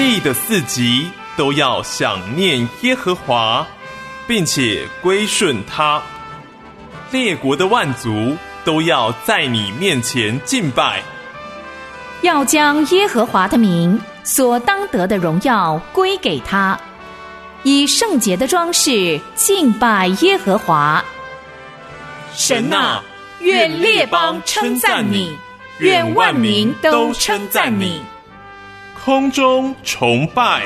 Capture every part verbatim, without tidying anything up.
地的四极都要想念耶和华，并且归顺他。列国的万族都要在你面前敬拜， 要将耶和华的名所当得的荣耀归给他，以圣洁的装饰敬拜耶和华。神啊，愿列邦称赞你，愿万民都称赞你。 空中崇拜。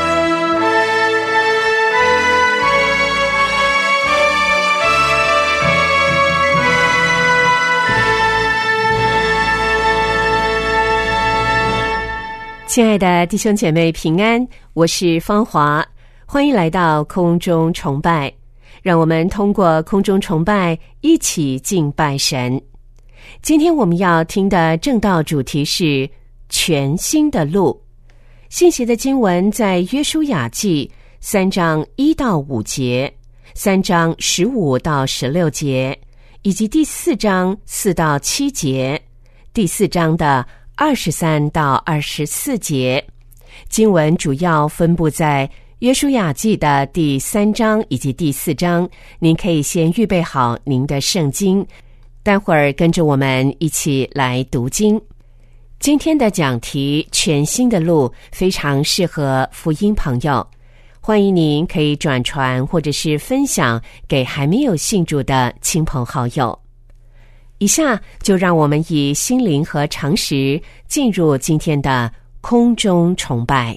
亲爱的弟兄姐妹平安，我是芳华，欢迎来到空中崇拜。让我们通过空中崇拜一起敬拜神。今天我们要听的正道主题是全新的路。信息的经文在约书亚记三章一到五节，三章十五到十六节，以及第四章四到七节，第四章的二十三到二十四节。经文主要分布在约书亚记的第三章以及第四章，您可以先预备好您的圣经，待会儿跟着我们一起来读经。今天的讲题全新的路非常适合福音朋友，欢迎您可以转传或者是分享给还没有信主的亲朋好友。以下就让我们以心灵和常识进入今天的空中崇拜。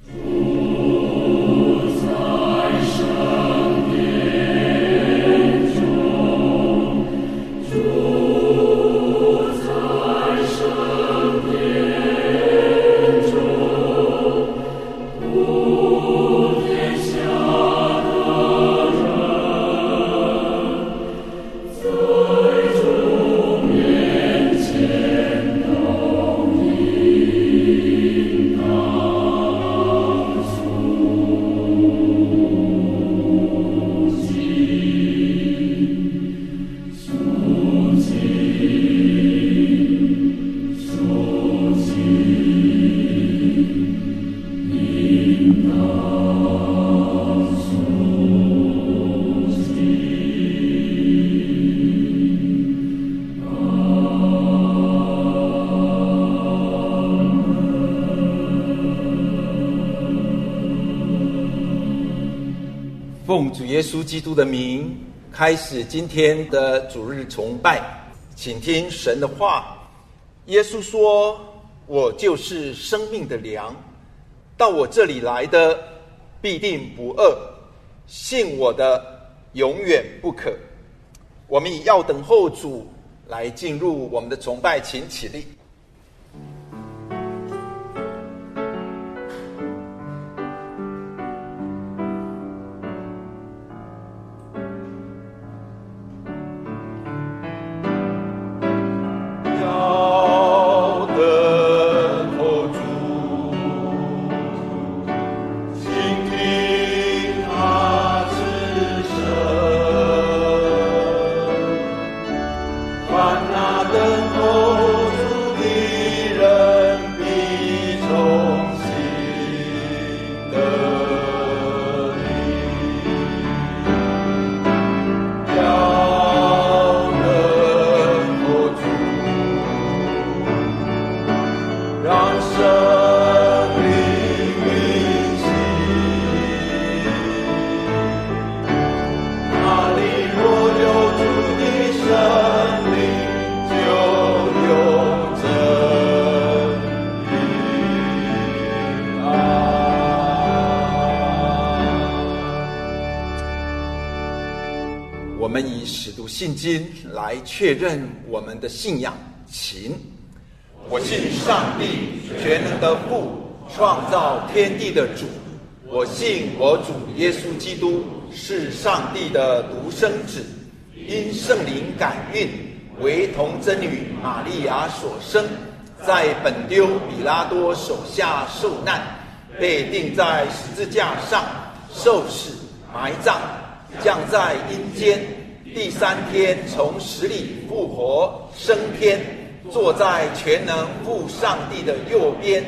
奉主耶稣基督的名，开始今天的主日崇拜，请听神的话。耶稣说：“我就是生命的粮，到我这里来的必定不饿，信我的永远不渴。”我们以要等候主来进入我们的崇拜，请起立。我们以使徒信经来确认我们的信仰。请我信上帝全能的父，创造天地的主。我信我主耶稣基督是上帝的独生子，因圣灵感孕，为童真女玛利亚所生，在本丢比拉多手下受难，被钉在十字架上，受死，埋葬，降在阴间，第三天从死里复活，升天，坐在全能父上帝的右边，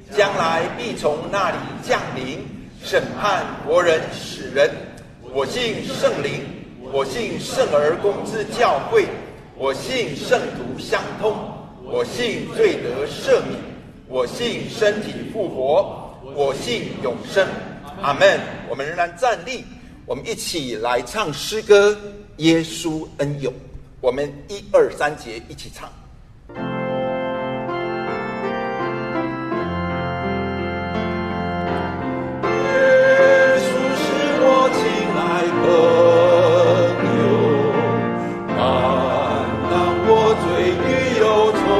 将来必从那里降临，审判活人死人。我信圣灵，我信圣而公之教会，我信圣徒相通，我信罪得赦免，我信身体复活，我信永生。阿们。我们仍然站立，我们一起来唱诗歌《耶稣恩友》。我们一二三节一起唱。耶稣是我亲爱朋友，担当我罪与忧愁，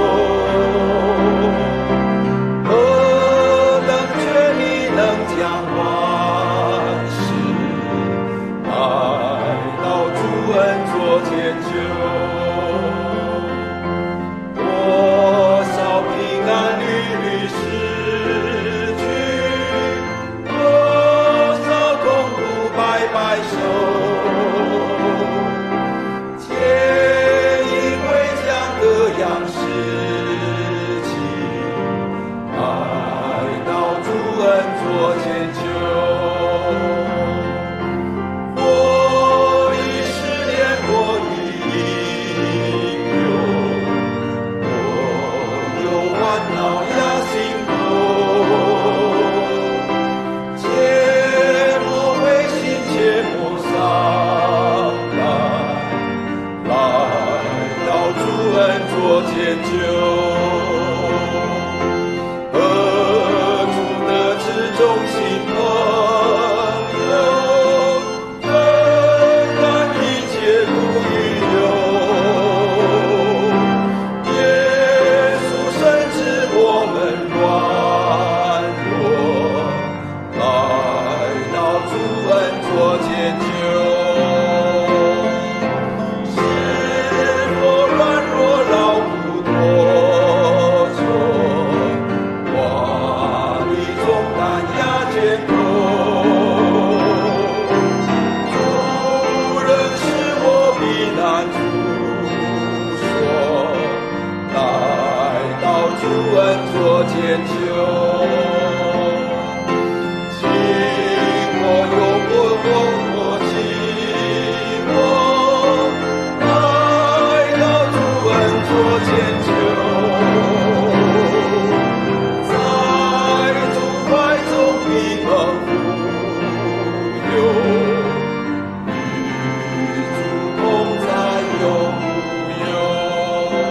何等权力能将万事带到主恩座前就。多少平安屡屡失去，多少痛苦白白受，皆因为将各样事情带到主恩座前求。我已失恋，我已引诱，我有烦恼压心头，切莫灰心，切莫伤感，来到主恩座前求。何处得知忠心朋友，更看一切如雨流。耶稣深知我们软弱，来到主恩座前求。是否软弱劳苦多求，我的重担压肩头，主仍是我避难处所，来到主恩座前求。请我有过过我寂寞，来到主恩座前求，在主怀中平衡富有，与主同在永无忧。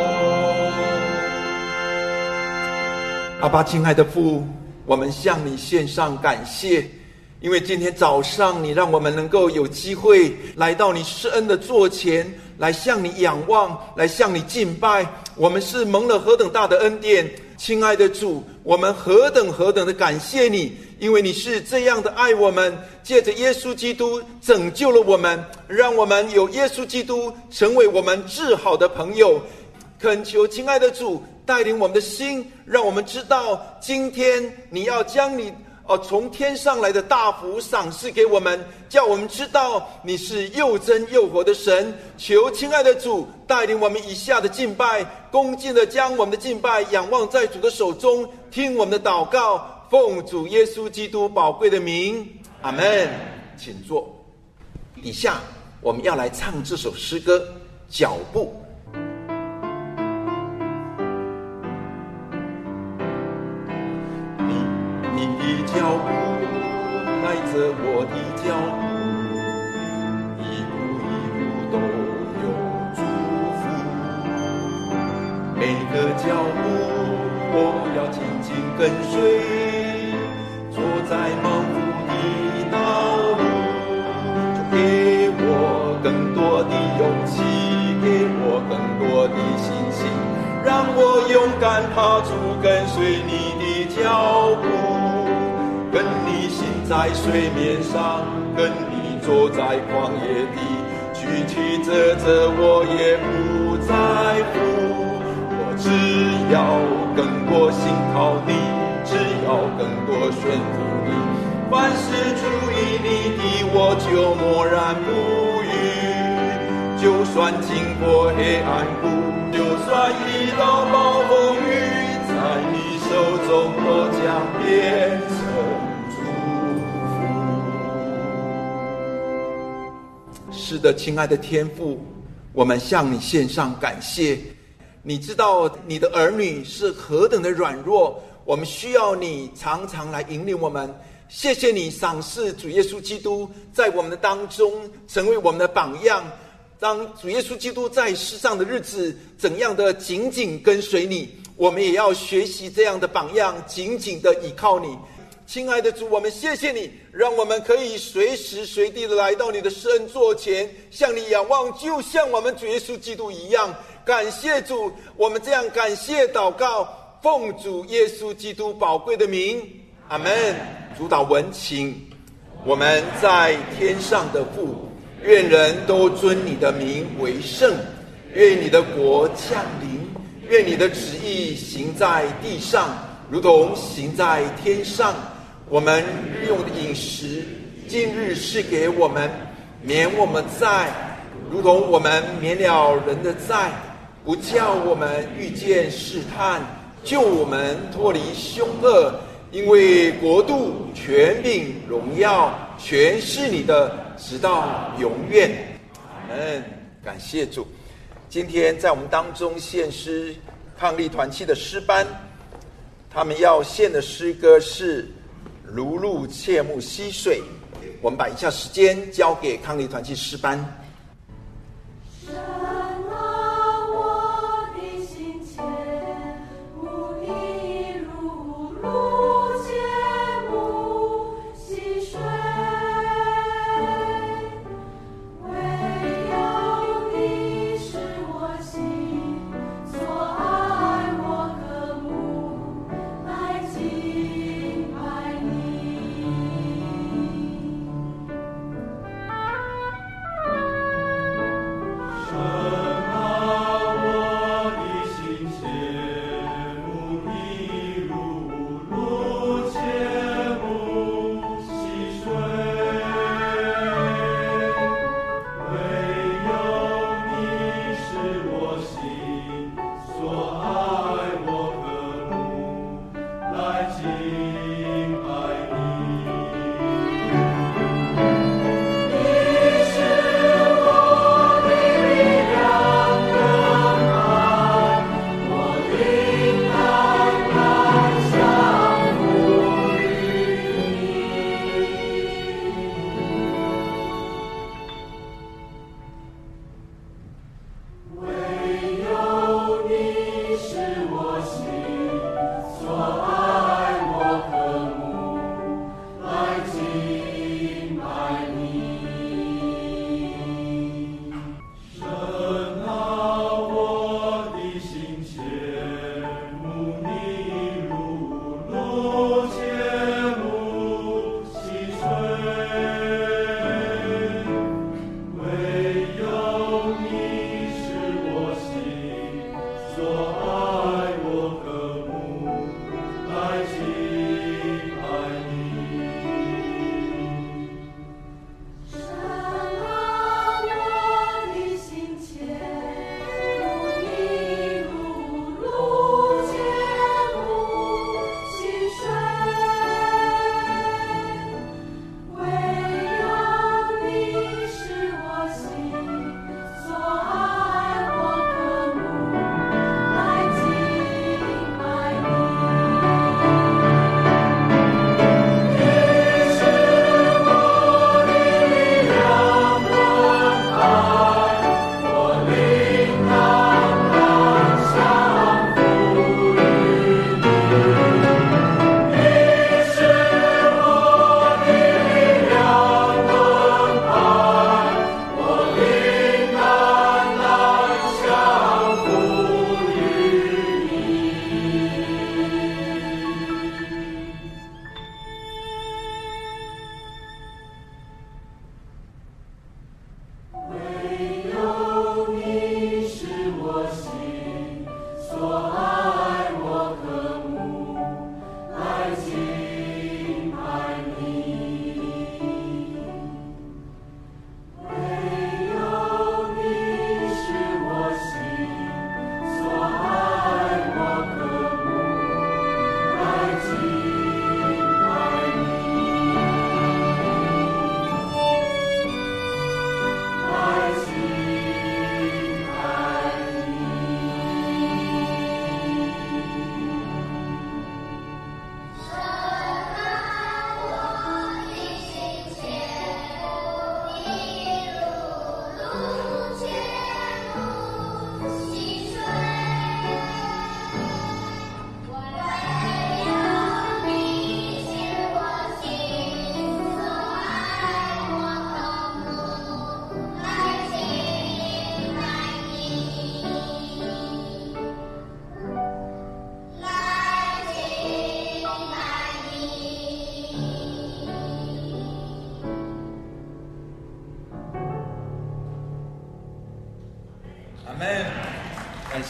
阿爸，亲爱的父，我们向你献上感谢，因为今天早上你让我们能够有机会来到你施恩的座前，来向你仰望，来向你敬拜。我们是蒙了何等大的恩典，亲爱的主，我们何等何等的感谢你，因为你是这样的爱我们，借着耶稣基督拯救了我们，让我们有耶稣基督成为我们至好的朋友。恳求亲爱的主带领我们的心，让我们知道今天你要将你哦，从天上来的大福赏赐给我们，叫我们知道你是又真又活的神。求亲爱的主带领我们以下的敬拜，恭敬的将我们的敬拜仰望在主的手中，听我们的祷告，奉主耶稣基督宝贵的名，阿们。请坐。以下我们要来唱这首诗歌《脚步》。你的脚步迈着我的脚步，一步一步都有祝福。每个脚步我要紧紧跟随，走在蒙福的道路。就给我更多的勇气，给我更多的信心，让我勇敢踏出跟随你的脚步。跟你行在水面上，跟你走在旷野地，曲曲折折我也不在乎。我只要更多信靠你，只要更多顺服你，凡事出于你的我就默然不语。就算经过黑暗谷，就算遇到暴风雨，在你身手中都将变成祝福。是的，亲爱的天父，我们向你献上感谢。你知道你的儿女是何等的软弱，我们需要你常常来引领我们。谢谢你赏赐主耶稣基督在我们的当中成为我们的榜样，当主耶稣基督在世上的日子怎样的紧紧跟随你，我们也要学习这样的榜样，紧紧的倚靠你。亲爱的主，我们谢谢你，让我们可以随时随地的来到你的施恩座前，向你仰望，就像我们主耶稣基督一样。感谢主，我们这样感谢祷告，奉主耶稣基督宝贵的名，阿们。主导文请。我们在天上的父，愿人都尊你的名为圣，愿你的国降临，愿你的旨意行在地上，如同行在天上。我们日用的饮食，今日是给我们，免我们债，如同我们免了人的债，不叫我们遇见试探，救我们脱离凶恶。因为国度、权柄、荣耀，全是你的，直到永远。阿们。感谢主。今天在我们当中献诗抗力团契的诗班，他们要献的诗歌是如露切木溪水。我们把以下时间交给抗力团契诗班。 来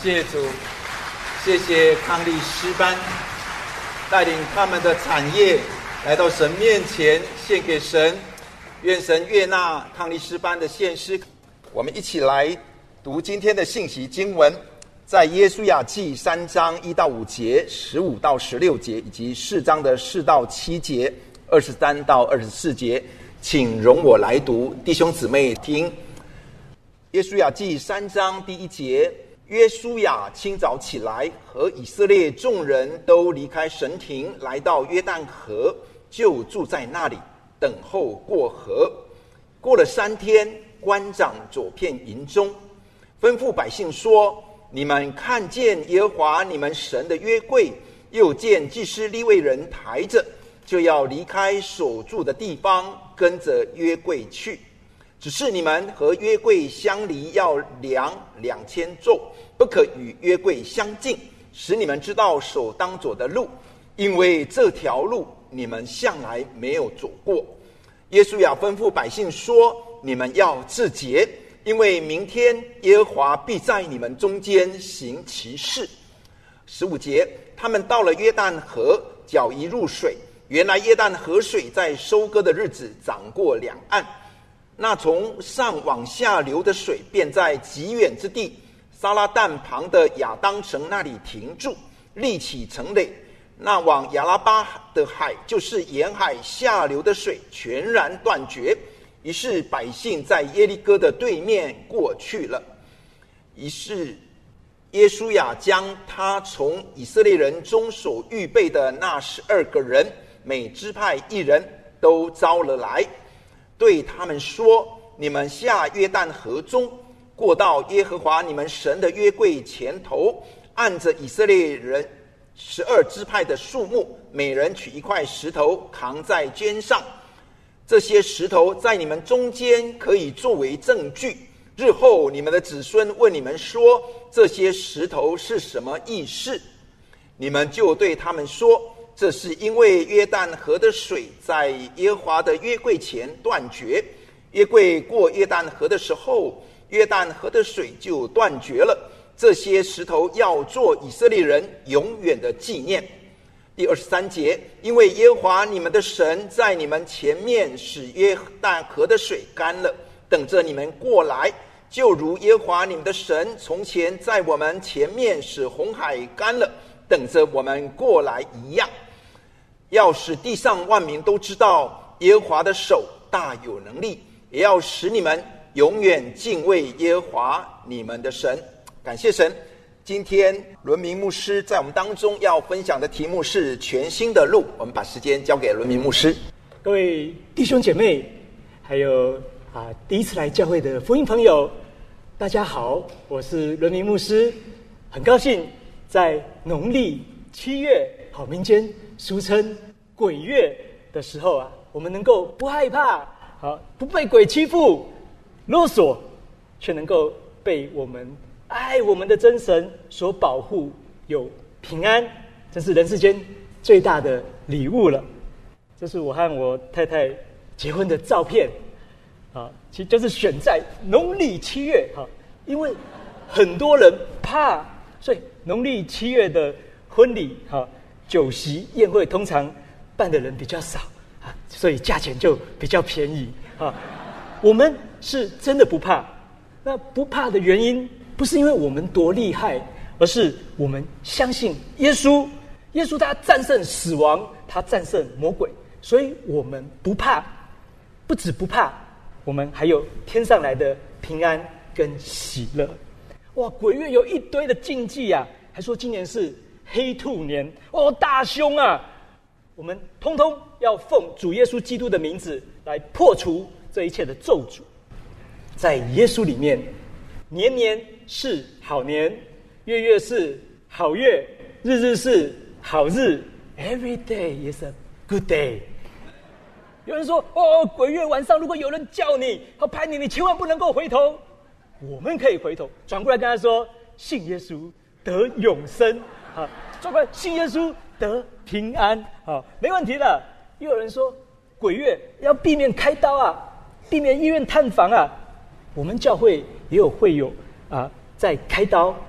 谢主，谢谢康利诗班带领他们的产业来到神面前献给神，愿神悦纳康利诗班的献诗。我们一起来读今天的信息经文，在约书亚记三章一到五节、十五到十六节，以及四章的四到七节、二十三到二十四节。请容我来读，弟兄姊妹听。约书亚记三章第一节，约书亚清早起来，和以色列众人都离开神庭，来到约旦河，就住在那里，等候过河。过了三天，官长走遍营中，吩咐百姓说：你们看见耶和华你们神的约柜，又见祭司利未人抬着，就要离开所住的地方，跟着约柜去。只是你们和约柜相离要量两千肘，不可与约柜相近，使你们知道所当走的路，因为这条路你们向来没有走过。约书亚吩咐百姓说：你们要自洁，因为明天耶和华必在你们中间行奇事。十五节，他们到了约旦河，脚一入水，原来约旦河水在收割的日子涨过两岸，那从上往下流的水便在极远之地撒拉旦旁的亚当城那里停住，立起城垒。那往亚拉巴的海，就是沿海下流的水全然断绝。于是百姓在耶利哥的对面过去了。于是约书亚将他从以色列人中所预备的那十二个人，每支派一人，都招了来，对他们说：你们下约旦河中，过到耶和华你们神的约柜前头，按着以色列人十二支派的数目，每人取一块石头扛在肩上。这些石头在你们中间可以作为证据，日后你们的子孙问你们说：这些石头是什么意思？你们就对他们说：这是因为约旦河的水在耶和华的约柜前断绝，约柜过约旦河的时候，约旦河的水就断绝了。这些石头要做以色列人永远的纪念。第二十三节，因为耶和华你们的神在你们前面使约旦河的水干了，等着你们过来，就如耶和华你们的神从前在我们前面使红海干了，等着我们过来一样。要使地上万民都知道耶和华的手大有能力，也要使你们永远敬畏耶和华你们的神。感谢神，今天伦明牧师在我们当中要分享的题目是全新的路。我们把时间交给伦明牧师。 各位弟兄姐妹，还有啊第一次来教会的福音朋友，大家好，我是伦明牧师。很高兴在农历七月，好民间俗称鬼月的时候啊，我们能够不害怕，好不被鬼欺负、勒索，却能够被我们爱我们的真神所保护，有平安，这是人世间最大的礼物了。这是我和我太太结婚的照片啊，其实就是选在农历七月哈，因为很多人怕，所以农历七月的婚礼哈、酒席宴会通常办的人比较少啊，所以价钱就比较便宜啊。我们是真的不怕，那不怕的原因不是因为我们多厉害，而是我们相信耶稣。耶稣他战胜死亡，他战胜魔鬼，所以我们不怕。不止不怕，我们还有天上来的平安跟喜乐。哇，鬼月有一堆的禁忌啊，还说今年是黑兔年哦，大凶啊！我们通通要奉主耶稣基督的名字来破除这一切的咒诅。在耶稣里面，年年是好年，月月是好月，日日是好日。Every day is a good day。有人说：“哦，鬼月晚上如果有人叫你，他拍你，你千万不能够回头。”我们可以回头，转过来跟他说：“信耶稣得永生。”啊，转过来信耶稣得平安。啊，没问题的。又有人说，鬼月要避免开刀啊，避免医院探访啊。我们教会也有会友啊，在开刀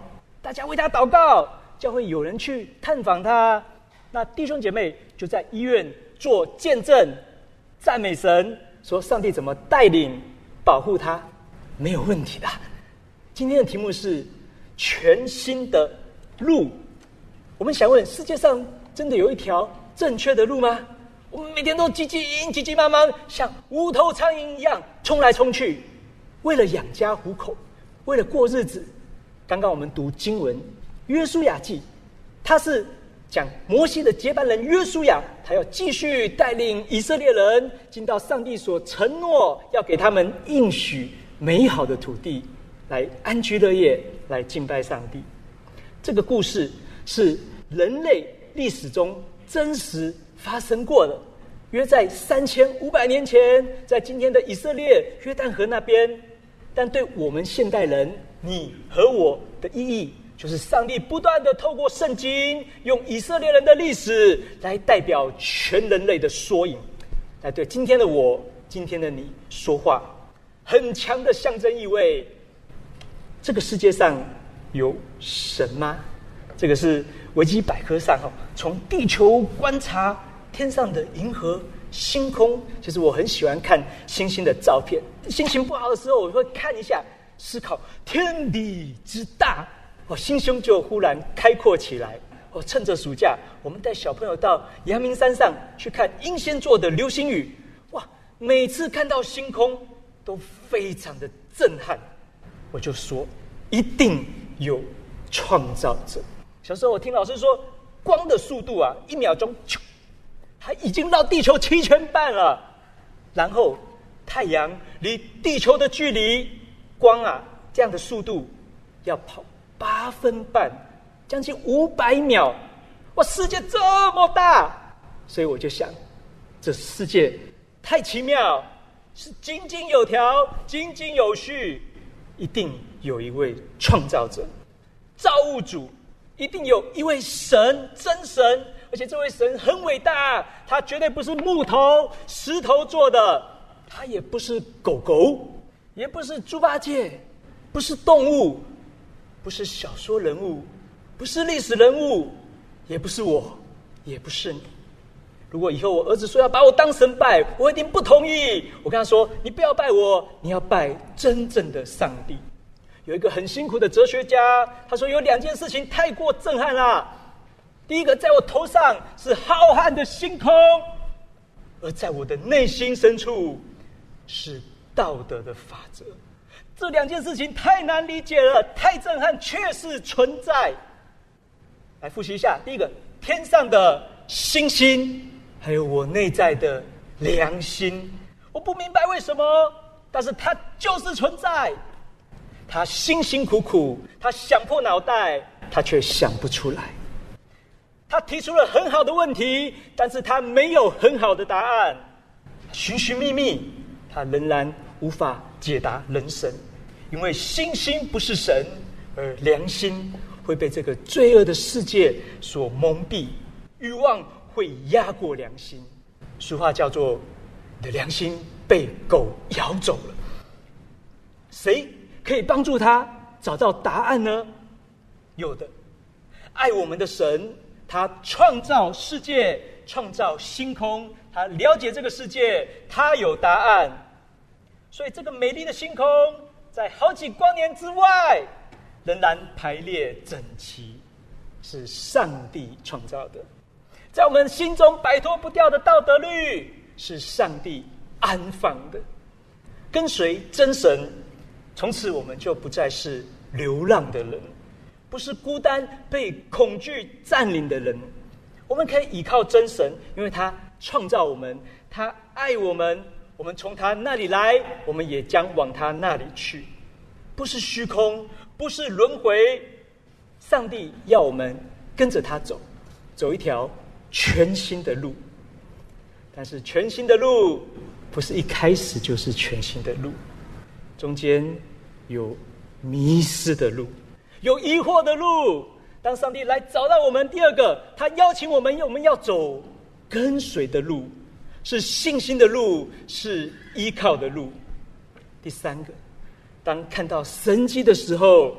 大家为他祷告，教会有人去探访他，那弟兄姐妹就在医院做见证，赞美神，说上帝怎么带领保护他，没有问题的。今天的题目是全新的路。我们想问，世界上真的有一条正确的路吗？我们每天都急急急急忙忙，像无头苍蝇一样冲来冲去，为了养家糊口，为了过日子。刚刚我们读经文约书亚记，他是讲摩西的接班人约书亚，他要继续带领以色列人进到上帝所承诺要给他们应许美好的土地，来安居乐业，来敬拜上帝。这个故事是人类历史中真实发生过的，约在三千五百年前，在今天的以色列约旦河那边。但对我们现代人，你和我的意义，就是上帝不断的透过圣经，用以色列人的历史来代表全人类的缩影，来对今天的我、今天的你说话，很强的象征意味。这个世界上有神吗？这个是维基百科上从地球观察天上的银河、星空。其实我很喜欢看星星的照片，心情不好的时候我会看一下，思考天地之大，我心胸就忽然开阔起来。我趁着暑假，我们带小朋友到阳明山上去看英仙座的流星雨，哇，每次看到星空都非常的震撼。我就说一定有创造者。小时候我听老师说，光的速度啊，一秒钟它已经绕地球七圈半了，然后太阳离地球的距离，光啊这样的速度要跑八分半，将近五百秒。哇，世界这么大，所以我就想，这世界太奇妙，是井井有条、井井有序，一定有一位创造者、造物主，一定有一位神，真神。而且这位神很伟大，他绝对不是木头、石头做的，他也不是狗狗，也不是猪八戒，不是动物，不是小说人物，不是历史人物，也不是我，也不是你。如果以后我儿子说要把我当神拜，我一定不同意。我跟他说，你不要拜我，你要拜真正的上帝。有一个很辛苦的哲学家，他说有两件事情太过震撼了。第一个，在我头上是浩瀚的星空，而在我的内心深处是道德的法则。这两件事情太难理解了，太震撼，确实存在。来复习一下，第一个，天上的星星，还有我内在的良心。我不明白为什么，但是它就是存在。他辛辛苦苦，他想破脑袋，他却想不出来。他提出了很好的问题，但是他没有很好的答案。寻寻觅觅，他仍然无法解答人生，因为星星不是神，而良心会被这个罪恶的世界所蒙蔽，欲望会压过良心。俗话叫做你的良心被狗咬走了。谁可以帮助他找到答案呢？有的，爱我们的神，他创造世界，创造星空，他了解这个世界，他有答案。所以这个美丽的星空在好几光年之外仍然排列整齐，是上帝创造的。在我们心中摆脱不掉的道德律，是上帝安放的。跟随真神，从此我们就不再是流浪的人，不是孤单被恐惧占领的人。我们可以依靠真神，因为他创造我们，他爱我们，我们从他那里来，我们也将往他那里去。不是虚空，不是轮回，上帝要我们跟着他走，走一条全新的路。但是全新的路不是一开始就是全新的路，中间有迷失的路，有疑惑的路。当上帝来找到我们，第二个，他邀请我们，我们要走跟随的路，是信心的路，是依靠的路。第三个，当看到神迹的时候，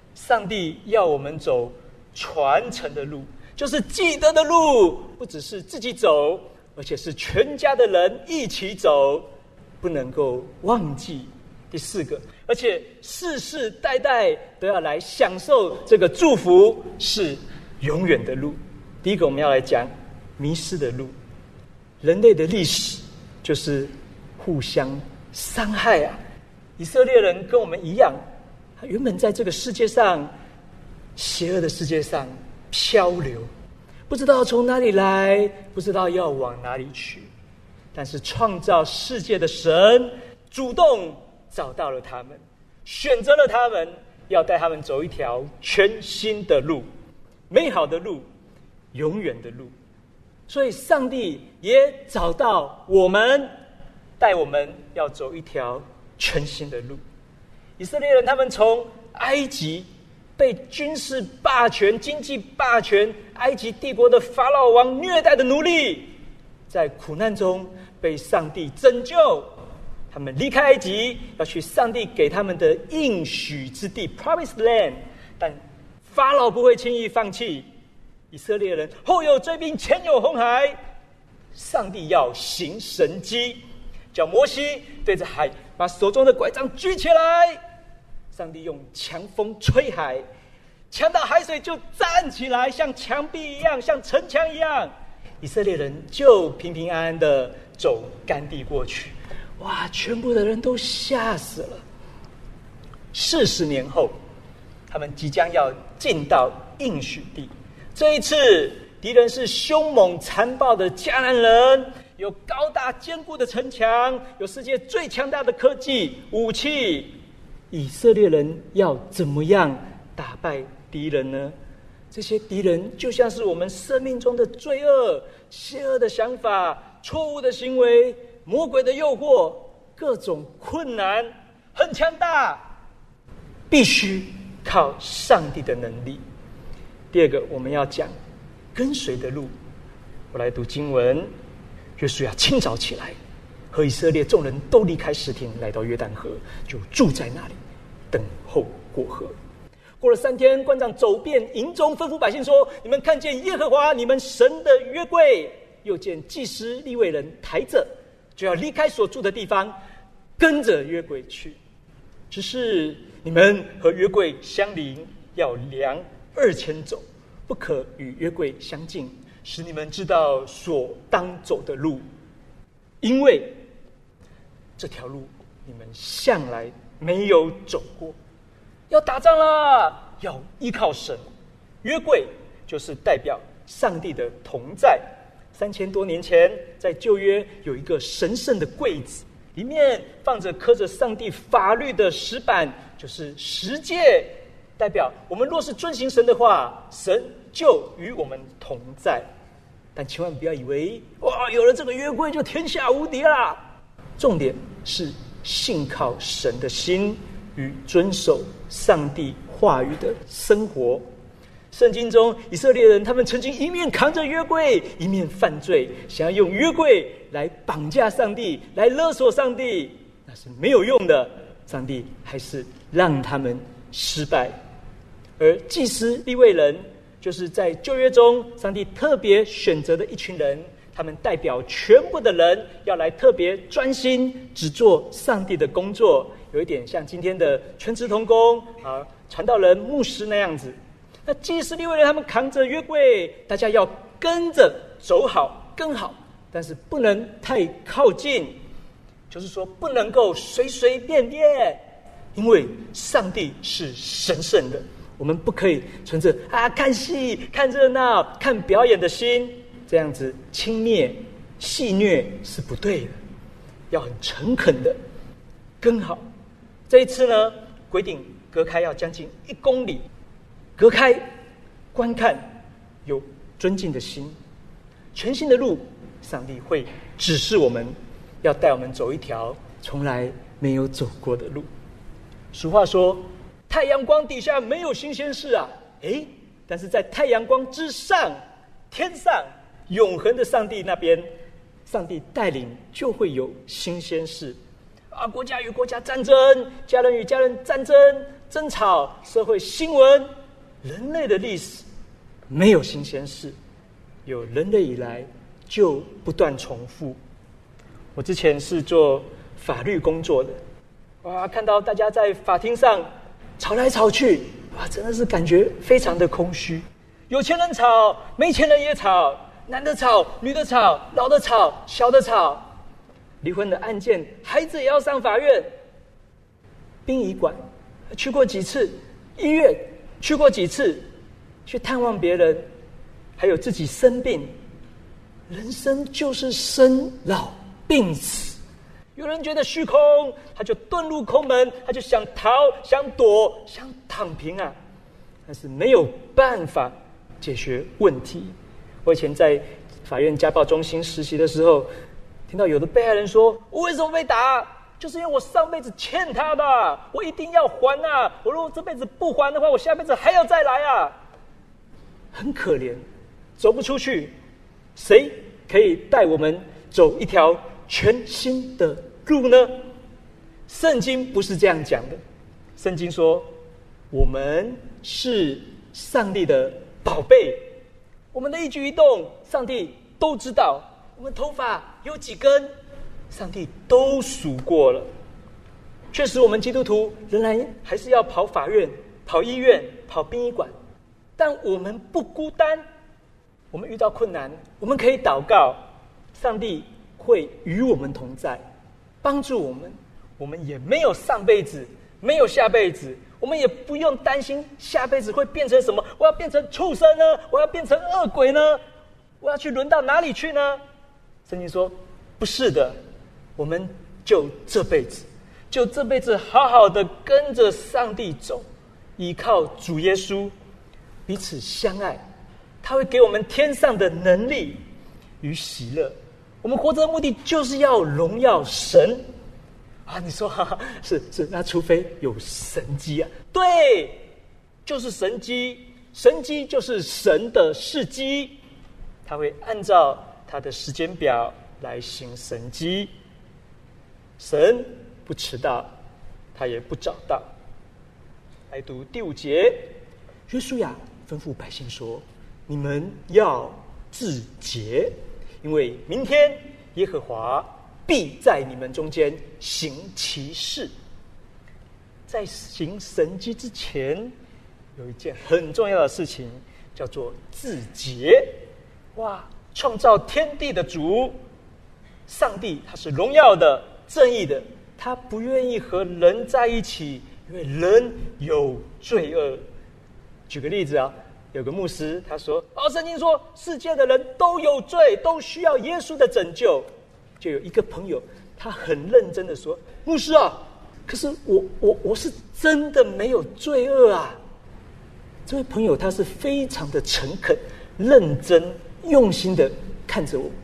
上帝要我们走传承的路，就是记得的路，不只是自己走，而且是全家的人一起走，不能够忘记。第四个，而且世世代代都要来享受这个祝福，是永远的路。第一个，我们要来讲迷失的路。人类的历史就是互相伤害啊！以色列人跟我们一样，他原本在这个世界上，邪恶的世界上漂流，不知道从哪里来，不知道要往哪里去。但是创造世界的神主动找到了他们，选择了他们，要带他们走一条全新的路，美好的路，永远的路。所以上帝也找到我们，带我们要走一条全新的路。以色列人他们从埃及被军事霸权、经济霸权、埃及帝国的法老王虐待的奴隶，在苦难中被上帝拯救，他们离开埃及，要去上帝给他们的应许之地 Promised Land， 但法老不会轻易放弃。以色列人后有追兵，前有红海，上帝要行神迹，叫摩西对着海把手中的拐杖举起来，上帝用强风吹海，强到海水就站起来，像墙壁一样，像城墙一样，以色列人就平平安安的走干地过去。哇，全部的人都吓死了。四十年后，他们即将要进到应许地。这一次，敌人是凶猛残暴的迦南人，有高大坚固的城墙，有世界最强大的科技武器。以色列人要怎么样打败敌人呢？这些敌人就像是我们生命中的罪恶、邪恶的想法、错误的行为、魔鬼的诱惑，各种困难，很强大，必须靠上帝的能力。第二个，我们要讲跟随的路。我来读经文，约书亚清早起来，和以色列众人都离开示廷，来到约旦河，就住在那里，等候过河。过了三天，官长走遍营中，吩咐百姓说：你们看见耶和华你们神的约柜，又见祭司利未人抬着，就要离开所住的地方，跟着约柜去。只是你们和约柜相邻，要量二千走，不可与约柜相近，使你们知道所当走的路，因为这条路你们向来没有走过。要打仗啦，要依靠神。约柜就是代表上帝的同在。三千多年前，在旧约有一个神圣的柜子，里面放着刻着上帝法律的石板，就是十诫，代表我们若是遵行神的话，神就与我们同在。但千万不要以为哇，有了这个约柜就天下无敌啦。重点是信靠神的心与遵守上帝话语的生活。圣经中以色列人他们曾经一面扛着约柜，一面犯罪，想要用约柜来绑架上帝，来勒索上帝，那是没有用的，上帝还是让他们失败。而祭司利未人就是在旧约中上帝特别选择的一群人，他们代表全部的人要来特别专心只做上帝的工作，有一点像今天的全职同工啊、传道人、牧师那样子。那祭司利未人他们扛着约柜，大家要跟着走好跟好，但是不能太靠近，就是说不能够随随便便，因为上帝是神圣的，我们不可以存着啊看戏、看热闹、看表演的心，这样子轻蔑、戏谑是不对的，要很诚恳的跟好。这一次呢，规定隔开要将近一公里，隔开观看，有尊敬的心，全新的路，上帝会指示我们，要带我们走一条从来没有走过的路。俗话说，太阳光底下没有新鲜事啊，诶，但是在太阳光之上，天上永恒的上帝那边，上帝带领就会有新鲜事啊！国家与国家战争，家人与家人战争， 争吵、社会新闻，人类的历史没有新鲜事，有人类以来就不断重复。我之前是做法律工作的，哇，看到大家在法庭上吵来吵去，哇，真的是感觉非常的空虚。有钱人吵，没钱人也吵，男的吵，女的吵，老的吵，小的吵。离婚的案件，孩子也要上法院。殡仪馆去过几次，医院去过几次，去探望别人，还有自己生病。人生就是生老病死。有人觉得虚空，他就遁入空门，他就想逃、想躲、想躺平啊，但是没有办法解决问题。我以前在法院家暴中心实习的时候，听到有的被害人说：“我为什么被打？就是因为我上辈子欠他的，我一定要还啊！我如果这辈子不还的话，我下辈子还要再来啊！”很可怜，走不出去。谁可以带我们走一条全新的路呢？圣经不是这样讲的。圣经说，我们是上帝的宝贝，我们的一举一动，上帝都知道。我们头发有几根，上帝都数过了。确实，我们基督徒仍然还是要跑法院、跑医院、跑殡仪馆，但我们不孤单。我们遇到困难，我们可以祷告，上帝会与我们同在，帮助我们。我们也没有上辈子，没有下辈子，我们也不用担心下辈子会变成什么。我要变成畜生呢？我要变成恶鬼呢？我要去轮到哪里去呢？圣经说，不是的，我们就这辈子，就这辈子好好的跟着上帝走，依靠主耶稣，彼此相爱。他会给我们天上的能力与喜乐。我们活着的目的就是要荣耀神啊！你说哈哈，是是，那除非有神迹啊？对，就是神迹，神迹就是神的事迹，他会按照他的时间表来行神迹。神不迟到，他也不早到。来读第五节，约书亚吩咐百姓说：“你们要自洁，因为明天耶和华必在你们中间行奇事。”在行神迹之前，有一件很重要的事情，叫做自洁。哇！创造天地的主，上帝他是荣耀的、正义的，他不愿意和人在一起，因为人有罪恶。举个例子啊，有个牧师他说：“哦，圣经说世界的人都有罪，都需要耶稣的拯救。”就有一个朋友，他很认真的说：“牧师啊，可是我我我是真的没有罪恶啊。”这位朋友他是非常的诚恳、认真、用心的看着我。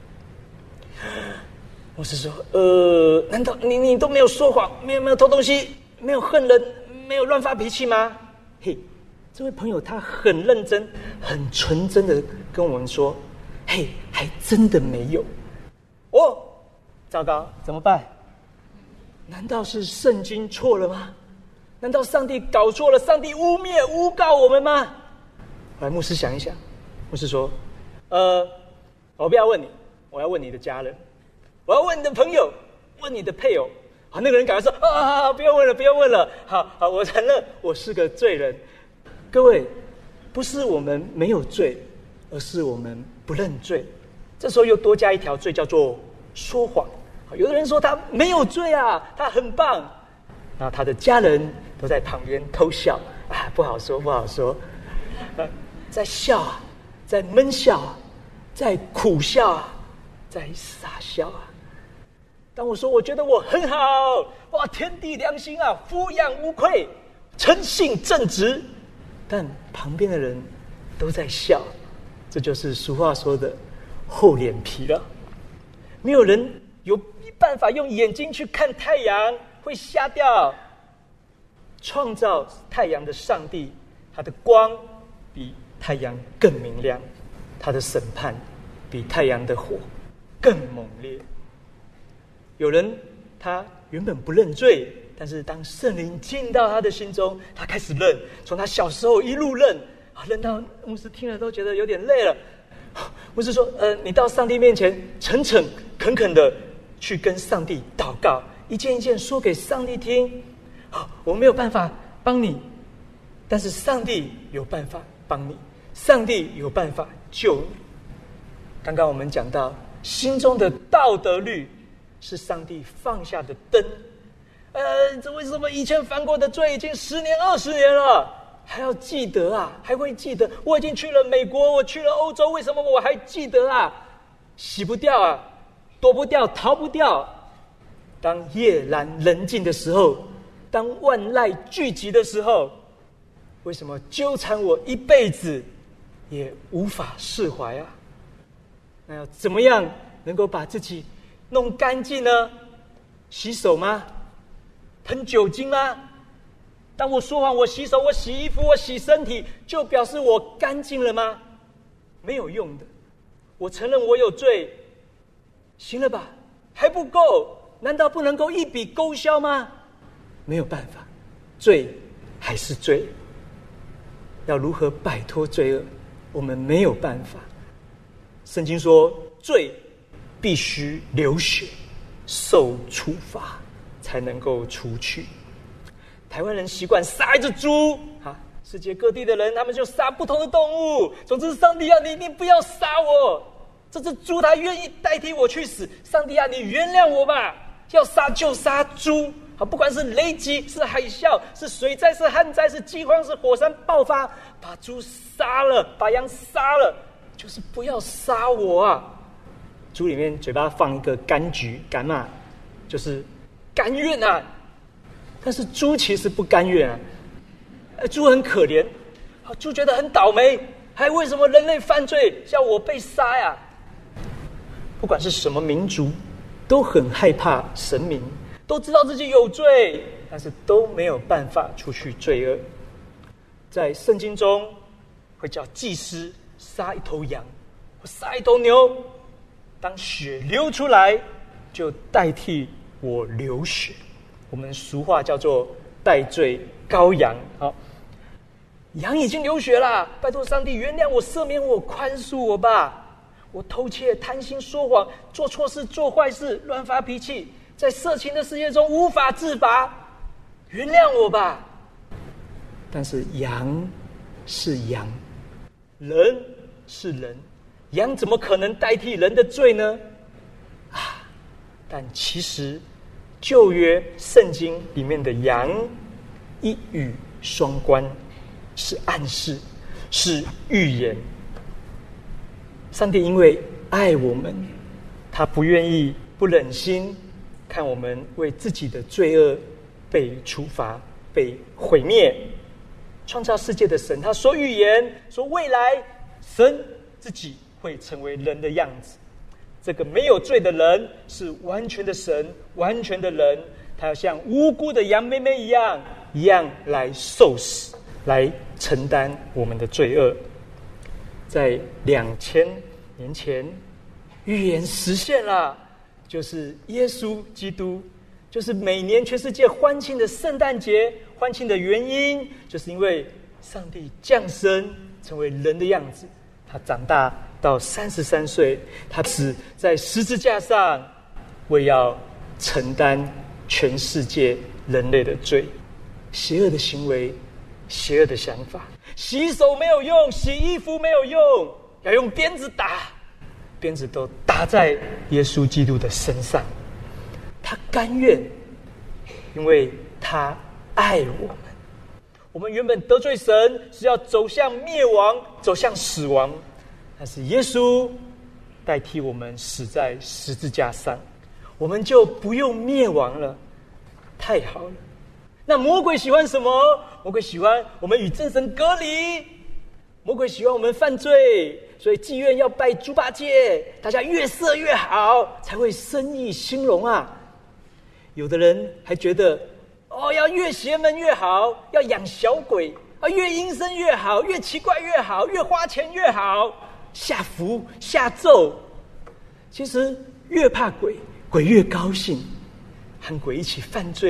牧师说：“呃，难道你你都没有说谎，没有没有偷东西，没有恨人，没有乱发脾气吗？”嘿。这位朋友他很认真、很纯真的跟我们说：“嘿，还真的没有。”哦，糟糕，怎么办？难道是圣经错了吗？难道上帝搞错了？上帝污蔑、诬告我们吗？来，牧师想一想。牧师说：“呃，我不要问你，我要问你的家人，我要问你的朋友，问你的配偶。”好，那个人赶快说：“啊，不要问了，不要问了。好好，我承认我是个罪人。”各位，不是我们没有罪，而是我们不认罪。这时候又多加一条罪，叫做说谎。有的人说他没有罪啊，他很棒，然后他的家人都在旁边偷笑啊，不好说，不好说，啊、在笑啊，在闷笑啊，在苦笑啊，在傻笑啊。当我说我觉得我很好，哇，天地良心啊，抚养无愧，诚信正直。但旁边的人都在笑，这就是俗话说的厚脸皮了。没有人有办法用眼睛去看太阳，会瞎掉。创造太阳的上帝，他的光比太阳更明亮，他的审判比太阳的火更猛烈。有人他原本不认罪， 但是当圣灵进到他的心中，他开始认，从他小时候一路认，啊，认到牧师听了都觉得有点累了。牧师说：“呃，你到上帝面前诚诚恳恳的去跟上帝祷告，一件一件说给上帝听。好，我没有办法帮你，但是上帝有办法帮你，上帝有办法救你。刚刚我们讲到，心中的道德律是上帝放下的灯。呃，这为什么以前犯过的罪已经十年、二十年了？”还要记得啊，还会记得。我已经去了美国，我去了欧洲，为什么我还记得啊？洗不掉啊，躲不掉，逃不掉。当夜阑人静的时候，当万籁俱寂的时候，为什么纠缠我一辈子也无法释怀啊？那要怎么样能够把自己弄干净呢？洗手吗？喷酒精吗？当我说谎，我洗手，我洗衣服，我洗身体，就表示我干净了吗？没有用的。我承认我有罪，行了吧？还不够？难道不能够一笔勾销吗？没有办法，罪还是罪。要如何摆脱罪恶？我们没有办法。圣经说，罪必须流血，受处罚，才能够除去。台湾人习惯杀一只猪，啊，世界各地的人他们就杀不同的动物。总之，上帝啊，你一定不要杀我！这只猪它愿意代替我去死，上帝啊，你原谅我吧！要杀就杀猪，好，不管是雷击、是海啸、是水灾、是旱灾、是饥荒、是火山爆发，把猪杀了，把羊杀了，就是不要杀我啊！猪里面嘴巴放一个柑橘，柑嘛，就是甘愿啊。但是猪其实不甘愿啊，呃，猪很可怜，猪觉得很倒霉，还为什么人类犯罪叫我被杀呀？不管是什么民族，都很害怕神明，都知道自己有罪，但是都没有办法除去罪恶。在圣经中，会叫祭司杀一头羊，或杀一头牛，当血流出来，就代替我流血。我们俗话叫做代罪羔羊。好，羊已经流血了，拜托上帝原谅我、赦免我、宽恕我吧。我偷窃、贪心、说谎、做错事、做坏事、乱发脾气，在色情的世界中无法自拔，原谅我吧。但是羊是羊，人是人，羊怎么可能代替人的罪呢？啊！但其实旧约圣经里面的羊一语双关，是暗示，是预言。上帝因为爱我们，他不愿意、不忍心看我们为自己的罪恶被处罚、被毁灭。创造世界的神，他说预言，说未来神自己会成为人的样子。这个没有罪的人是完全的神，完全的人，他要像无辜的羊妹妹一样，一样来受死，来承担我们的罪恶。在两千年前，预言实现了，就是耶稣基督，就是每年全世界欢庆的圣诞节。欢庆的原因，就是因为上帝降生成为人的样子，他长大到三十三岁，他死在十字架上，为要承担全世界人类的罪。邪恶的行为，邪恶的想法，洗手没有用，洗衣服没有用，要用鞭子打，鞭子都打在耶稣基督的身上。他甘愿，因为他爱我们。我们原本得罪神，是要走向灭亡，走向死亡，但是耶稣代替我们死在十字架上，我们就不用灭亡了。太好了。那魔鬼喜欢什么？魔鬼喜欢我们与真神隔离，魔鬼喜欢我们犯罪，所以妓院要拜猪八戒，大家越色越好，才会生意兴隆啊。有的人还觉得哦，要越邪门越好，要养小鬼啊，越阴森越好，越奇怪越好，越花钱越好，下符下咒。其实越怕鬼，鬼越高兴，和鬼一起犯罪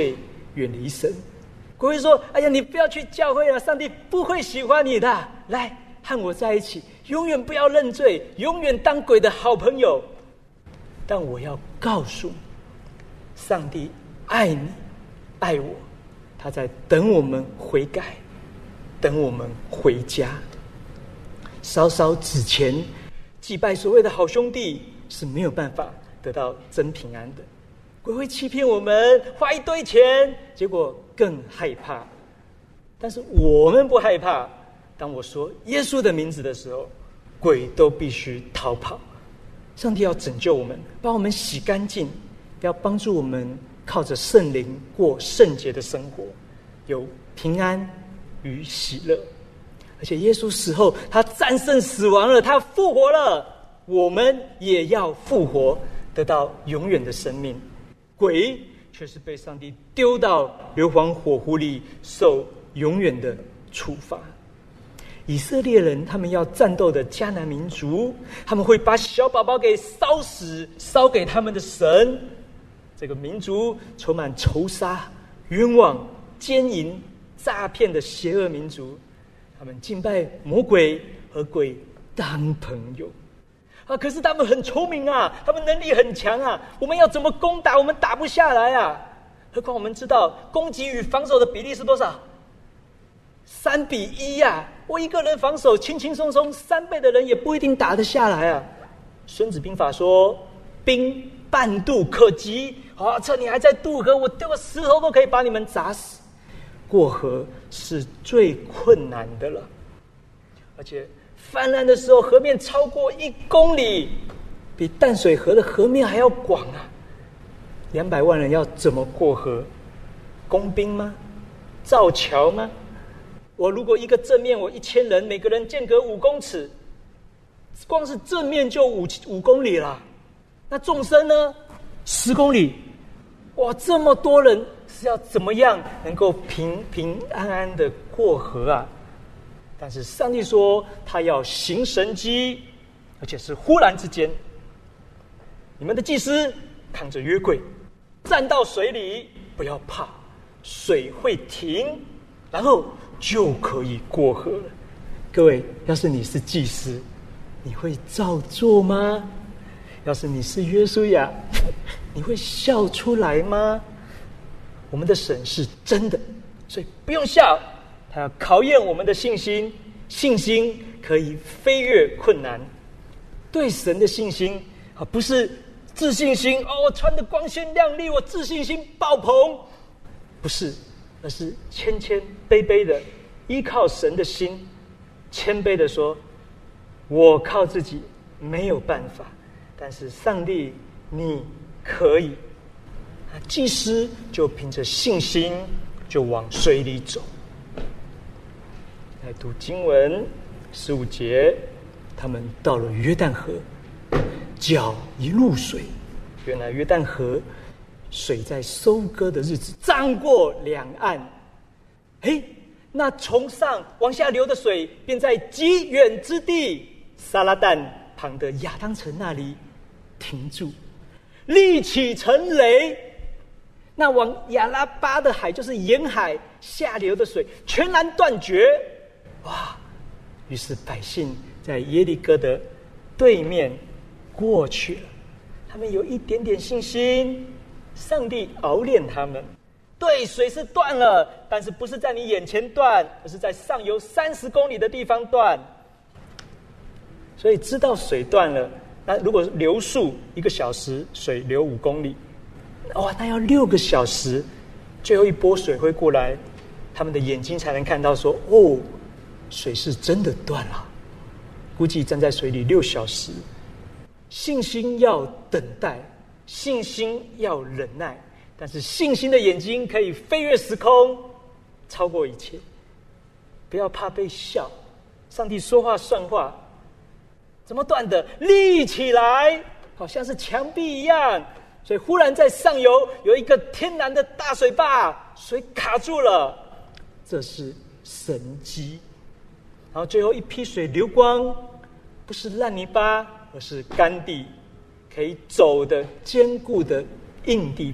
远离神。鬼会说：“哎呀，你不要去教会了，上帝不会喜欢你的。来，和我在一起，永远不要认罪，永远当鬼的好朋友。”但我要告诉你，上帝爱你，爱我，他在等我们悔改，等我们回家。稍稍纸钱祭拜所谓的好兄弟是没有办法得到真平安的。鬼会欺骗我们，花一堆钱，结果更害怕。但是我们不害怕，当我说耶稣的名字的时候，鬼都必须逃跑。上帝要拯救我们，把我们洗干净，要帮助我们靠着圣灵过圣洁的生活，有平安与喜乐。而且耶稣死后，他战胜死亡了，他复活了，我们也要复活，得到永远的生命。鬼却是被上帝丢到硫磺火湖里，受永远的处罚。以色列人他们要战斗的迦南民族，他们会把小宝宝给烧死，烧给他们的神。这个民族充满仇杀、冤枉、奸淫、诈骗的邪恶民族，他们敬拜魔鬼，和鬼当朋友啊！可是他们很聪明啊，他们能力很强啊，我们要怎么攻打，我们打不下来啊！何况我们知道攻击与防守的比例是多少？三比一呀！我一个人防守轻轻松松，三倍的人也不一定打得下来啊！孙子兵法说：“兵半渡可及。”啊，趁你还在渡河，我丢个石头都可以把你们砸死。过河是最困难的了，而且泛滥的时候，河面超过一公里，比淡水河的河面还要广啊！两百万人要怎么过河？工兵吗？造桥吗？我如果一个正面，我一千人，每个人间隔五公尺，光是正面就五五公里了。那纵深呢？十公里。哇，这么多人是要怎么样能够平平安安的过河啊？但是上帝说他要行神迹，而且是忽然之间。你们的祭司扛着约柜站到水里，不要怕，水会停，然后就可以过河了。各位，要是你是祭司，你会照做吗？要是你是约书亚，你会笑出来吗？我们的神是真的，所以不用笑，他要考验我们的信心。信心可以飞越困难，对神的信心啊，不是自信心哦，我穿得光鲜亮丽，我自信心爆棚，不是，而是谦谦卑卑的依靠神的心，谦卑的说：“我靠自己没有办法，但是上帝你可以。”祭司就凭着信心就往水里走。来读经文十五节，他们到了约旦河，脚一入水，原来约旦河水在收割的日子涨过两岸。嘿，那从上往下流的水便在极远之地撒拉旦旁的亚当城那里停住，立起成雷。那往亚拉巴的海，就是沿海下流的水全然断绝。哇！于是百姓在耶利哥的对面过去了。他们有一点点信心，上帝熬炼他们。对，水是断了，但是不是在你眼前断，而是在上游三十公里的地方断。所以知道水断了，那如果流速一个小时，水流五公里。哇，那要六个小时，最后一波水会过来，他们的眼睛才能看到说：“哦，水是真的断了。”估计站在水里六小时，信心要等待，信心要忍耐，但是信心的眼睛可以飞越时空，超过一切。不要怕被笑，上帝说话算话。怎么断的？立起来，好像是墙壁一样。所以忽然在上游有一个天然的大水坝，水卡住了，这是神迹。然后最后一批水流光，不是烂泥巴，而是干地，可以走的坚固的硬地板。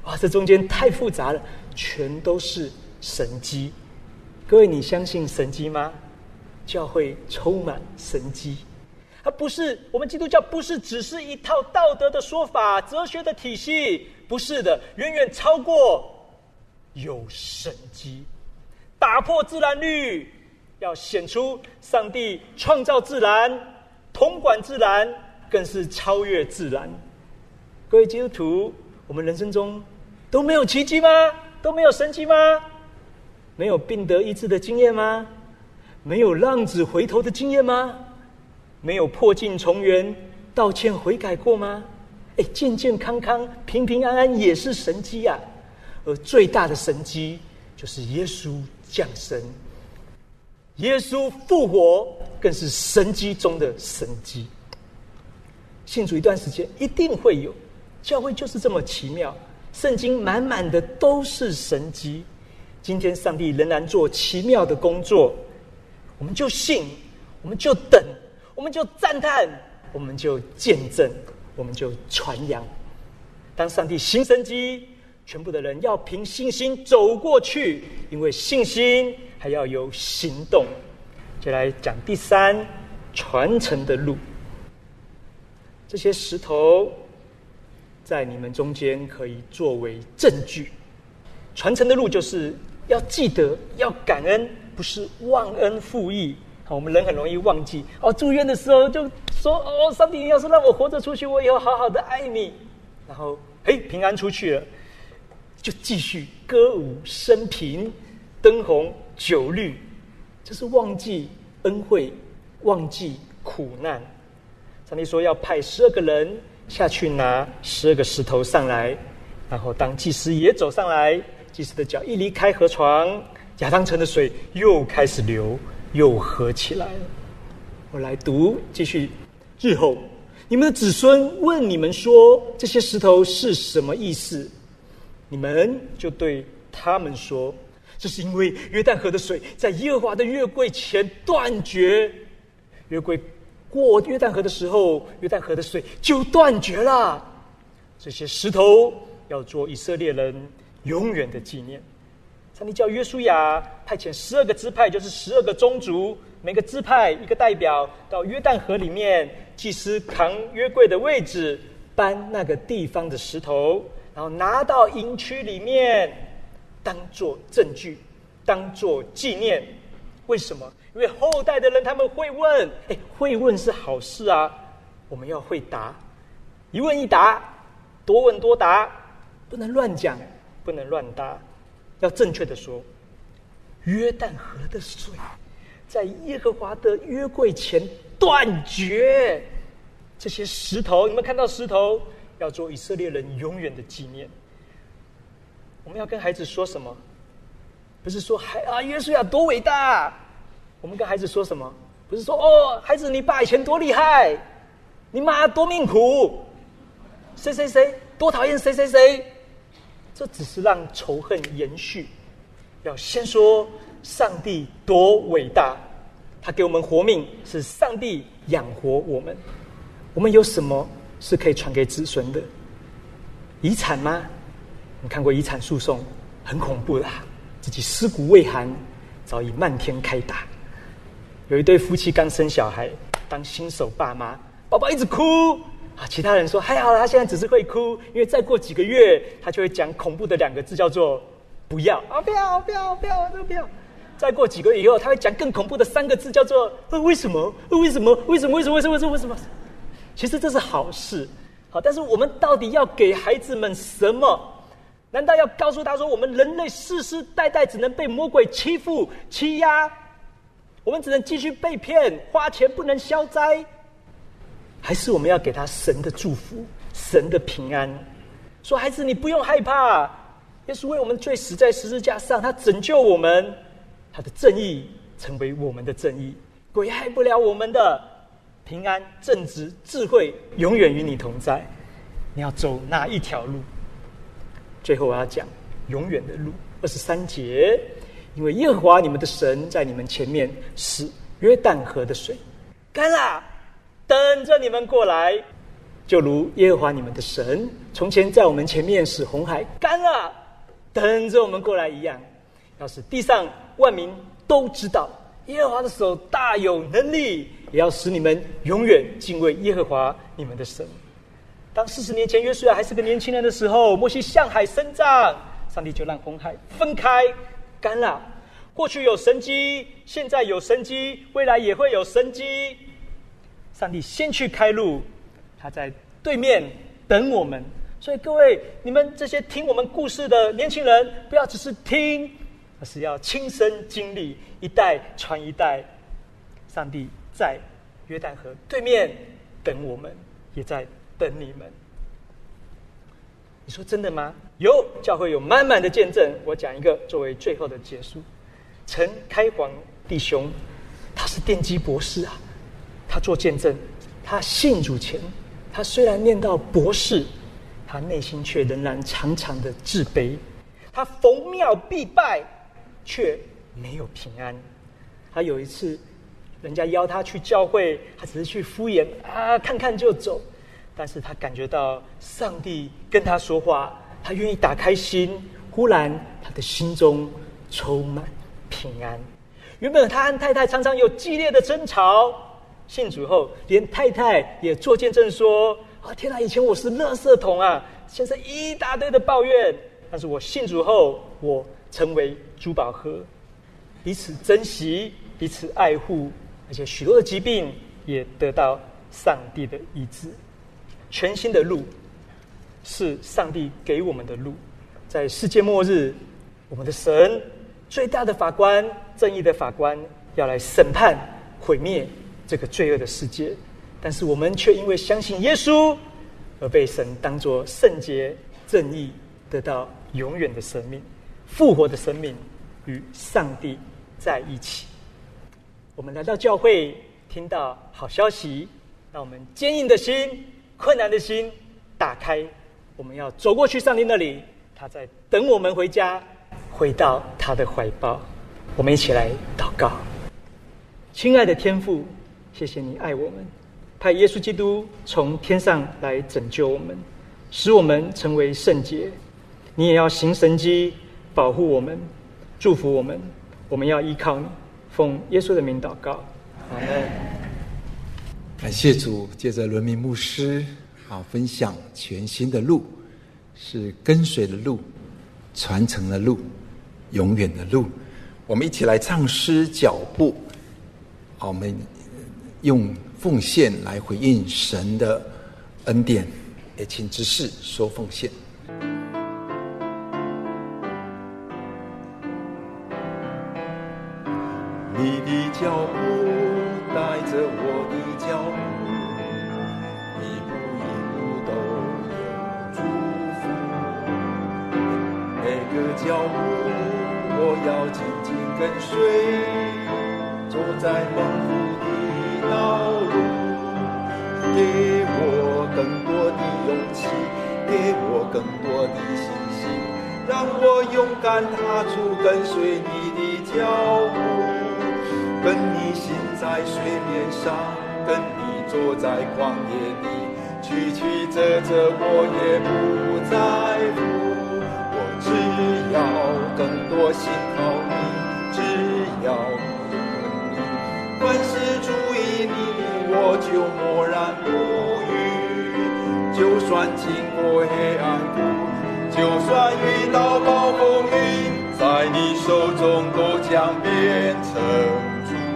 哇，这中间太复杂了，全都是神迹。各位，你相信神迹吗？教会充满神迹，它不是我们基督教不是只是一套道德的说法、哲学的体系，不是的，远远超过有神迹，打破自然律，要显出上帝创造自然、统管自然，更是超越自然。各位基督徒，我们人生中都没有奇迹吗？都没有神迹吗？没有病得医治的经验吗？没有浪子回头的经验吗？没有破镜重圆、道歉悔改过吗？哎，健健康康、平平安安也是神迹啊！而最大的神迹就是耶稣降生，耶稣复活，更是神迹中的神迹。信主一段时间，一定会有，教会就是这么奇妙，圣经满满的都是神迹。今天上帝仍然做奇妙的工作，我们就信，我们就等，我们就赞叹，我们就见证，我们就传扬。当上帝行神迹，全部的人要凭信心走过去，因为信心还要有行动。就来讲第三，传承的路。这些石头在你们中间可以作为证据。传承的路就是要记得，要感恩，不是忘恩负义。好，我们人很容易忘记。哦，住院的时候就说：“哦，上帝，你要是让我活着出去，我以后好好的爱你。”然后，嘿，平安出去了，就继续歌舞升平，灯红酒绿，这是忘记恩惠，忘记苦难。上帝说要派十二个人下去拿十二个石头上来，然后当祭司也走上来，祭司的脚一离开河床，亚当城的水又开始流，又合起来了。我来读，继续。日后你们的子孙问你们说，这些石头是什么意思？你们就对他们说，这是因为约旦河的水在耶和华的约柜前断绝，约柜过约旦河的时候，约旦河的水就断绝了。这些石头要做以色列人永远的纪念。上帝叫约书亚派遣十二个支派，就是十二个宗族，每个支派一个代表到约旦河里面，祭司扛约柜的位置，搬那个地方的石头，然后拿到营区里面，当作证据，当作纪念。为什么？因为后代的人他们会问，哎，会问是好事啊，我们要会答，一问一答，多问多答，不能乱讲，不能乱答，要正确的说。约旦河的水在耶和华的约柜前断绝，这些石头，你们看到石头，要做以色列人永远的纪念。我们要跟孩子说什么？不是说孩啊，约书亚多伟大。我们跟孩子说什么？不是说哦，孩子你爸以前多厉害，你妈多命苦，谁谁谁多讨厌谁谁谁。这只是让仇恨延续。要先说上帝多伟大，他给我们活命，是上帝养活我们。我们有什么是可以传给子孙的？遗产吗？你看过遗产诉讼，很恐怖的，自己尸骨未寒，早已漫天开打。有一对夫妻刚生小孩，当新手爸妈，宝宝一直哭啊，其他人说还好啦，他现在只是会哭，因为再过几个月，他就会讲恐怖的两个字，叫做不要啊，不要不要不要，这个不要。再过几个月以后，他会讲更恐怖的三个字，叫做呃为什么？为什么？为什么？为什么？为什么？为什么？为什么？其实这是好事，好，但是我们到底要给孩子们什么？难道要告诉他说，我们人类世世代代只能被魔鬼欺负、欺压，我们只能继续被骗，花钱不能消灾？还是我们要给他神的祝福、神的平安？说孩子，你不用害怕，耶稣为我们罪死在十字架上，他拯救我们，他的正义成为我们的正义，鬼害不了我们的。平安、正直、智慧永远与你同在。你要走哪一条路？最后我要讲永远的路。二十三节，因为耶和华你们的神在你们前面使约旦河的水干了，等着你们过来。 就如耶和华你们的神从前在我们前面使红海干了，等着我们过来一样，要使地上万民都知道耶和华的手大有能力，也要使你们永远敬畏耶和华你们的神。当四十年前约书亚还是个年轻人的时候，摩西向海伸杖，上帝就让红海分开干了。过去有神迹，现在有神迹，未来也会有神迹。上帝先去开路，他在对面等我们。所以各位，你们这些听我们故事的年轻人，不要只是听，而是要亲身经历，一代传一代。上帝在约旦河对面等我们，也在等你们。你说真的吗？有，教会有满满的见证。我讲一个作为最后的结束。陈开煌弟兄，他是电机博士啊，他做见证。他信主前，他虽然念到博士，他内心却仍然常常的自卑。他逢庙必拜，却没有平安。他有一次，人家邀他去教会，他只是去敷衍啊，看看就走。但是他感觉到上帝跟他说话，他愿意打开心。忽然，他的心中充满平安。原本他和太太常常有激烈的争吵，信主后，连太太也做见证说：“啊，天哪！以前我是垃圾桶啊，现在一大堆的抱怨。但是我信主后，我成为珠宝盒，彼此珍惜，彼此爱护，而且许多的疾病也得到上帝的医治。全新的路是上帝给我们的路，在世界末日，我们的神最大的法官、正义的法官要来审判、毁灭这个罪恶的世界，但是我们却因为相信耶稣而被神当作圣洁、正义，得到永远的生命、复活的生命，与上帝在一起。我们来到教会，听到好消息，让我们坚硬的心、困难的心打开，我们要走过去上帝那里，他在等我们回家，回到他的怀抱。我们一起来祷告。亲爱的天父，谢谢你爱我们，派耶稣基督从天上来拯救我们，使我们成为圣洁。你也要行神迹，保护我们，祝福我们。我们要依靠你，奉耶稣的名祷告，阿们。 感谢主，借着伦明牧师啊分享全新的路，是跟随的路，传承的路，永远的路。我们一起来唱诗脚步，好，我们用奉献来回应神的恩典，也请执事说奉献。你的脚步带着我的脚步，一步一步都有祝福。每个脚步我要紧紧跟随，走在蒙福的道路。给我更多的勇气，给我更多的信心，让我勇敢踏出跟随你的脚步。跟你行在水面上，跟你坐在旷野里，曲曲折折我也不在乎。我只要更多信靠你，只要跟你，凡事注意你，我就默然不语。就算经过黑暗谷，就算遇到暴风雨，在你手中都将变成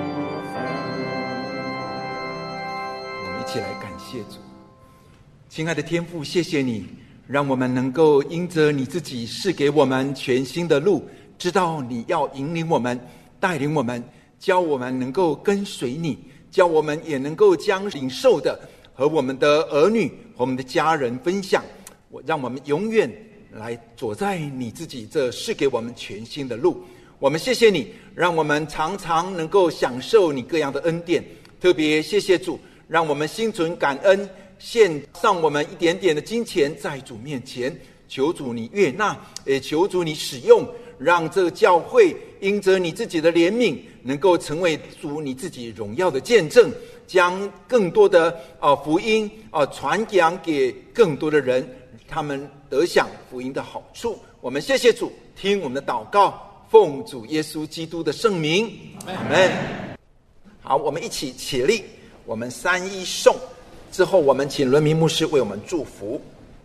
一起来感谢主。亲爱的天父，谢谢你让我们能够因着你自己赐给我们全新的路，知道你要引领我们，带领我们，教我们能够跟随你，教我们也能够将领受的和我们的儿女和我们的家人分享，让我们永远来走在你自己这赐给我们全新的路。我们谢谢你让我们常常能够享受你各样的恩典，特别谢谢主让我们心存感恩，献上我们一点点的金钱在主面前，求主你悦纳，也求主你使用， 让这个教会因着你自己的怜悯，能够成为主你自己荣耀的见证，将更多的啊福音啊传讲给更多的人，他们得享福音的好处。我们谢谢主，听我们的祷告，奉主耶稣基督的圣名，阿们。好，我们一起起立，我们三一颂之后，我们请伦明牧师为我们祝福。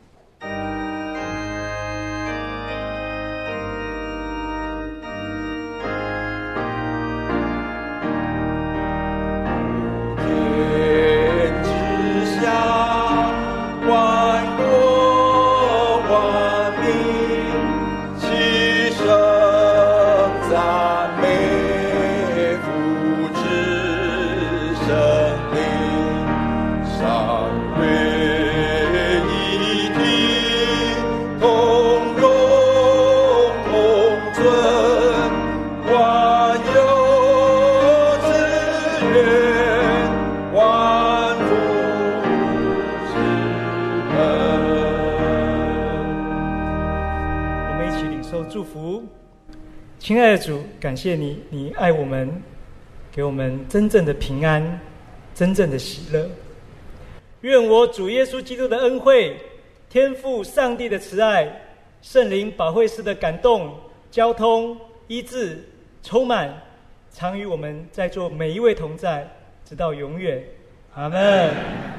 亲爱的主，感谢你，你爱我们，给我们真正的平安，真正的喜乐。愿我主耶稣基督的恩惠，天父上帝的慈爱，圣灵保惠师的感动、交通、医治、充满，常与我们在座每一位同在，直到永远。阿们。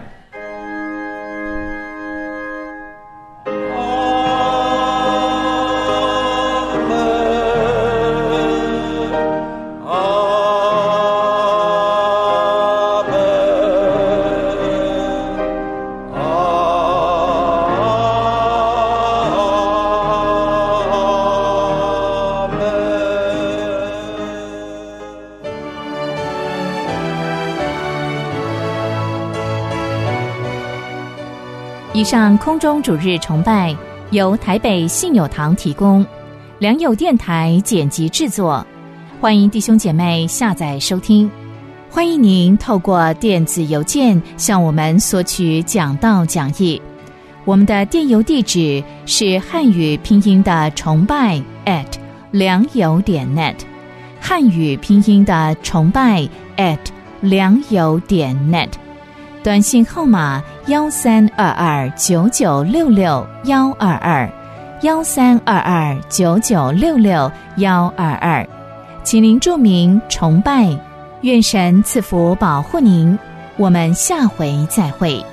以上空中主日崇拜由台北信友堂提供，良友电台剪辑制作，欢迎弟兄姐妹下载收听。欢迎您透过电子邮件向我们索取讲道讲义，我们的电邮地址是汉语拼音的崇拜 at 良友点 net， 汉语拼音的崇拜 at 良友点 net。短信号码幺三二二九九六六幺二二幺三二二九九六六幺二二，请您注明崇拜，愿神赐福保护您，我们下回再会。